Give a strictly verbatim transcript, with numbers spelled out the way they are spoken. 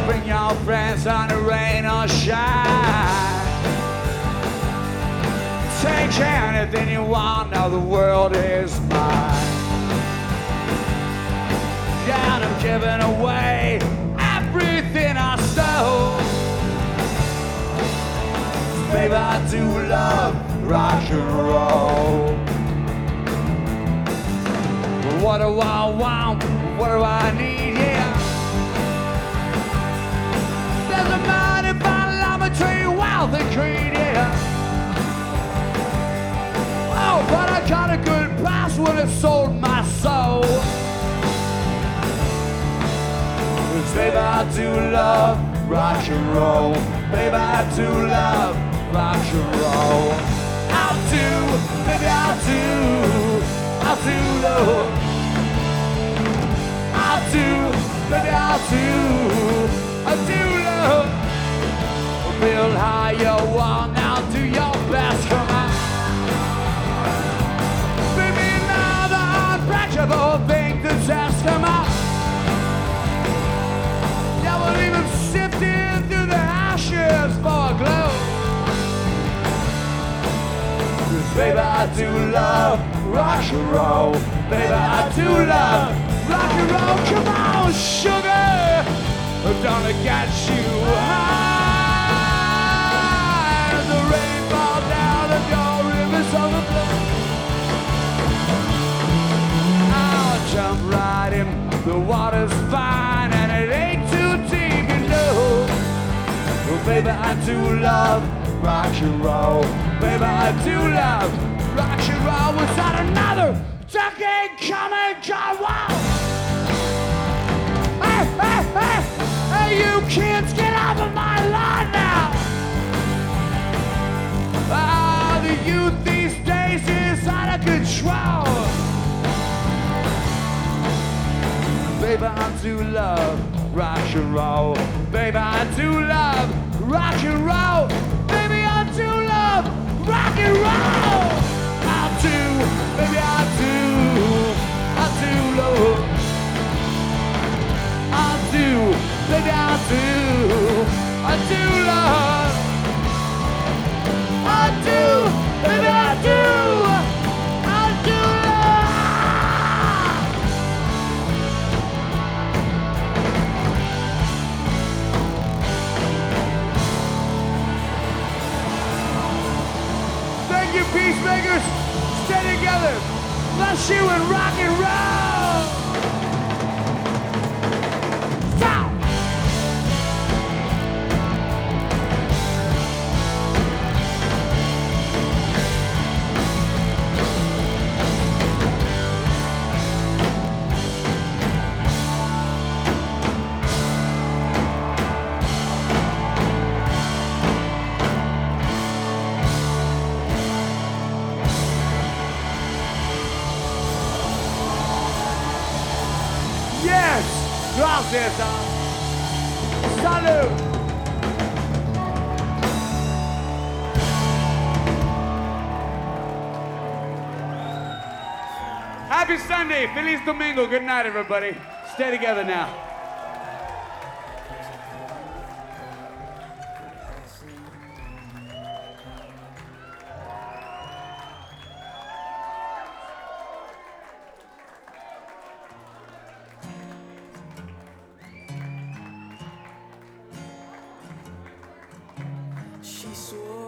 Bring your friends on the rain or shine. Take anything you want, now the world is mine. Yeah, and I'm giving away everything I stole. Baby, I do love rock and roll. What do I want? What do I need? Yeah. There's a mighty fine line between wealth and greed, yeah. Oh, but I got a good price when it sold my soul. 'Cause baby, I do love rock and roll. Baby, I do love rock and roll. I do, baby, I do, I do love. I do, baby, I do, I do love. Build high you want, now do your best, come on. Baby, now the unbreakable thing to test, come on. Yeah, we'll even sifting through the ashes for a glow. 'Cause baby, I do love rock and roll. Baby, I do love rock and roll. Come on, sugar, I'm gonna get you high. The rain falls down and your rivers overflow. I'll jump right in, the water's fine and it ain't too deep, you know. Well, baby, I do love rock and roll. Baby, I do love rock and roll. Was that another decade coming? God, wow! Hey, hey, hey! Hey, you kids, get off of my lawn now! Ah, the youth these days is out of control. Baby, I do love rock and roll. Baby, I do love rock and roll. Baby, I do love rock and roll. I do, baby, I do, I do love. I do, baby, I do, I do love. I do, baby, I do, I do love. Thank you, peacemakers. Stay together. Bless you and rock and roll. Stop. Yes! Gracias! Salud! Happy Sunday! Feliz Domingo! Good night, everybody. Stay together now. She swore